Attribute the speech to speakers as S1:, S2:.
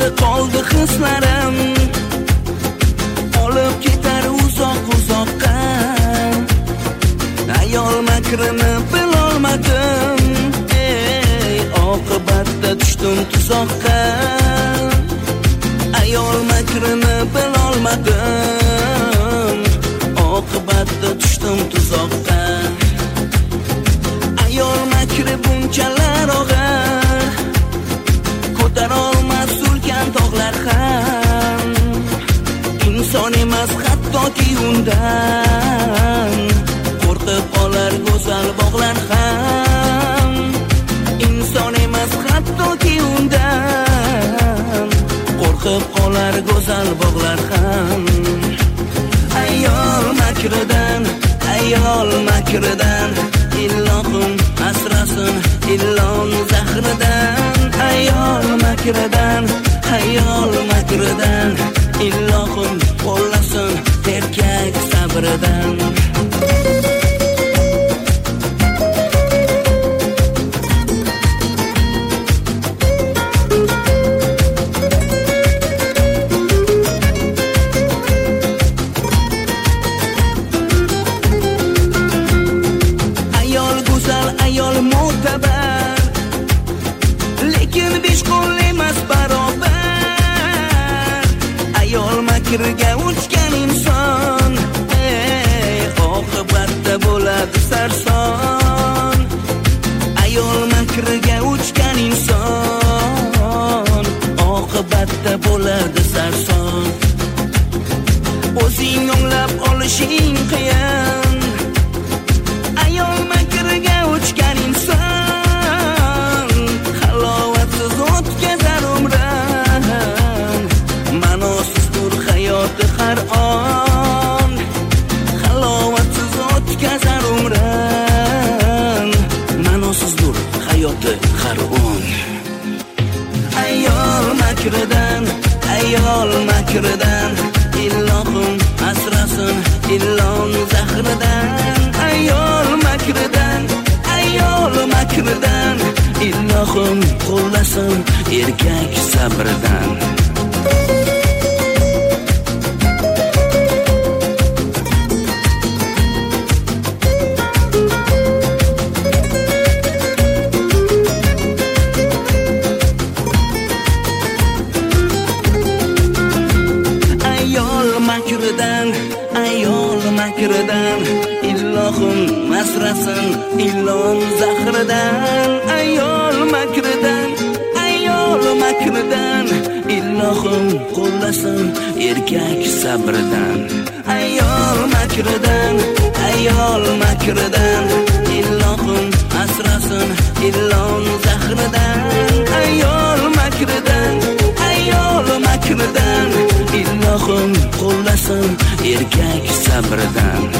S1: qoldi hislarim, olib ketar uzoq-uzoqqa. Ayol makrini bilolmadim, oqibatda tushdim tuzoqqa. Ayol makrini bilolmadim, oqibatda tushdim tuzoqqa. Ayol makri bunchalar og'ir, ko'tarolmas ulkan tog'lar ham. Inson emas hattoki undan, qo'rqib qolar go'zal bog'lar ham. Inson emas hattoki undan, qo'rqib qolar go'zal bog'lar ham. Ayol makridan, ayol makridan, Ilohim asrasin ilon zahridan. Ayol makridan, ayol makridan, Ilohim qo'llasin erkak sabridan. Ayol mo'tabar, lekin besh qo'l emas barobar. Ayol makriga uchgan inson, oqibatda bo'ladi sarson. Ayol makriga uchgan inson, oqibatda bo'ladi sarson. O'zing o'nglab olishing qiyin, ayol makriga uchgan inson, halovatsiz o'tkazar umrin. Ma'nosizdir hayoti har on, halovatsiz o'tkazar umrin. Ma'nosizdir hayoti har on. Ayol makridan, ayol makridan, Ilohim asrasin ilon zahridan. Ayol makridan, ayol makridan, Ilohim qo'llasin erkak sabridan. Ayol makridan, ayol makridan, Ilohim asrasin ilon zahridan. Ayol makridan, ayol makridan, Ilohim qo'llasin erkak sabridan. Ayol makridan, ayol makridan, Ilohim asrasin ilon zahridan. Ayol makridan, ayol makridan, Ilohim qo'llasin erkak sabridan.